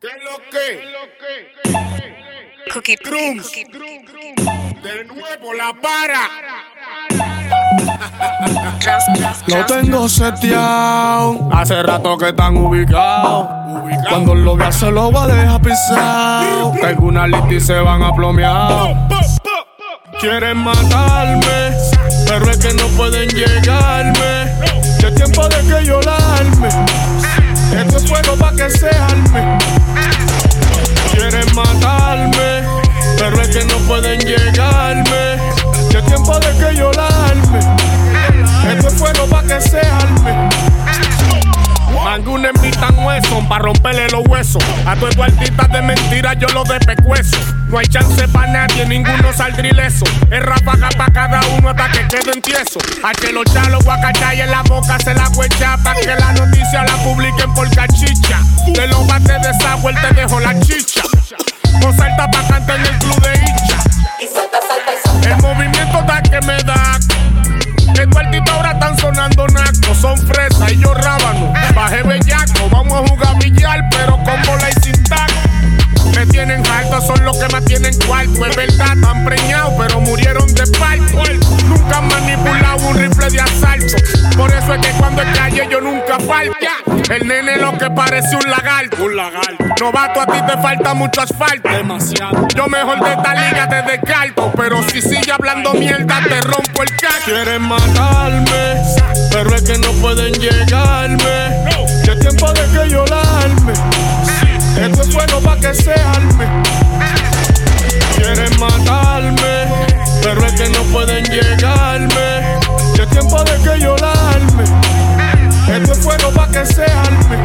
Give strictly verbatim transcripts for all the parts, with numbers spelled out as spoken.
¿Qué es lo que? Cookie Drums. De nuevo la para. Lo tengo seteado, hace rato que están ubicados. Cuando lo vea se lo va a dejar pisado. Tengo una lista y se van a plomear. Quieren matarme, pero es que no pueden llegarme. Ya es tiempo de que yo la arme. Esto es fuego pa' que se arme. Quieren matarme, pero es que no pueden llegarme. Ya es tiempo de que yo la arme. Esto es fuego pa' que se arme. Mangunes invitan huesos pa' romperle los huesos. A tu artistas de mentiras yo los despecuezo. No hay chance pa' nadie, ninguno saldrá ileso. Es ráfaga pa' cada uno hasta que queden tiesos. A que los chalos guacachay en la boca se la huecha pa' que la noticia la publiquen por cachicha. De los bates de esa vuelta te dejo la chicha. No salta pa' cantar en el club de hincha. El movimiento da que me da. Estos artistas ahora están sonando nacos. Son fresas y yo rábano. Bajé bellaco, vamos a jugar billar, pero con bola y sin taco. Me tienen alto, son los que más tienen cuarto. Es verdad, están preñados, pero murieron de parto. Nunca han manipulado un rifle de asalto. Por eso es que cuando es calle yo nunca falto. El nene lo que parece un lagarto. Un lagarto. Novato, a ti te falta mucho asfalto. Demasiado. Yo mejor de esta liga te descarto. Pero si sigue hablando mierda te rompo el cacho. Quieren matarme, pero es que no pueden llegarme. Ya es tiempo de que yo la arme. Esto es bueno pa' que se arme. Quieren matarme, pero es que no pueden llegarme. Ya es tiempo de que yo la arme. Esto es bueno pa' que se arme.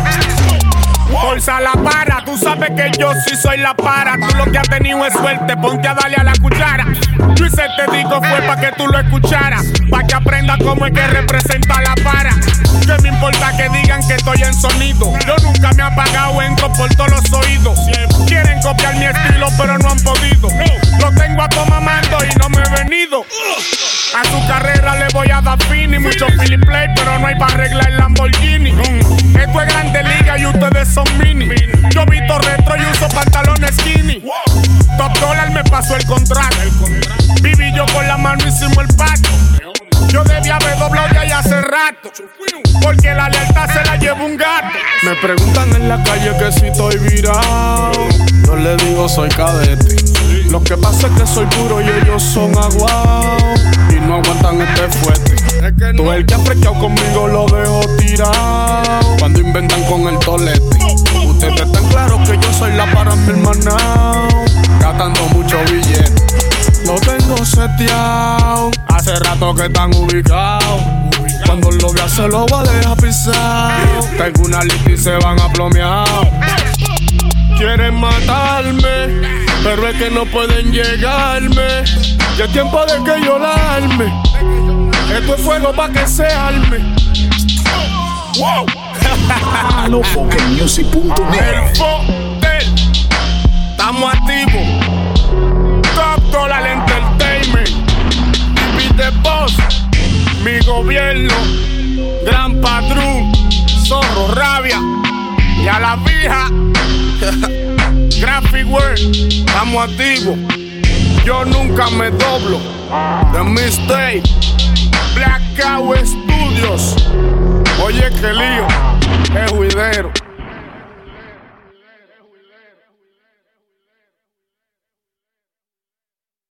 Bolsa la para, tú sabes que yo sí soy la para. Tú lo que has tenido es suerte, ponte a darle a la cuchara. Yo hice te digo fue pa' que tú lo escucharas, pa' que aprendas cómo es que representa la para. ¿Qué me importa que digan que estoy en sonido? Yo nunca me he apagado, entro por todos los oídos. Quieren copiar mi estilo, pero no han podido. Lo tengo a toma mando y no me he venido. A su carrera le voy a dar fin y mucho Philip Play, pero no hay para arreglar el Lamborghini. Esto es grande liga y ustedes son mini. Yo visto retro y uso pantalones skinny. Top Dollar me pasó el contrato. Viví yo con la mano hicimos el pacto. Yo debía haber doblado ya hace rato, porque la lealtad se la lleva un gato. Me preguntan en la calle que si estoy virado. Yo le digo soy cadete. Lo que pasa es que soy puro y ellos son aguados y no aguantan este fuerte. Es que no. Todo el que ha frequeado conmigo lo dejo tirado cuando inventan con el tolete. Ustedes están claros que yo soy la para mi hermana, gastando mucho billete. Lo tengo seteado, hace rato que están ubicados. Cuando lo vea se lo va a dejar pisado. Tengo una lista y se van a plomear. Quieren matarme, pero es que no pueden llegarme. Ya es tiempo de que yo la arme. Esto es fuego pa' que se arme. Wow. Lo Foque Music punto net. El Foque, estamos activos. Top Dollar Entertainment, Beat the Boss, mi gobierno, Gran Patrón, Zorro Rabia y a la vieja. Graphic World, estamos activos. Yo nunca me doblo. The Mistake, Black Cow Studios. Oye, que lío, es juidero.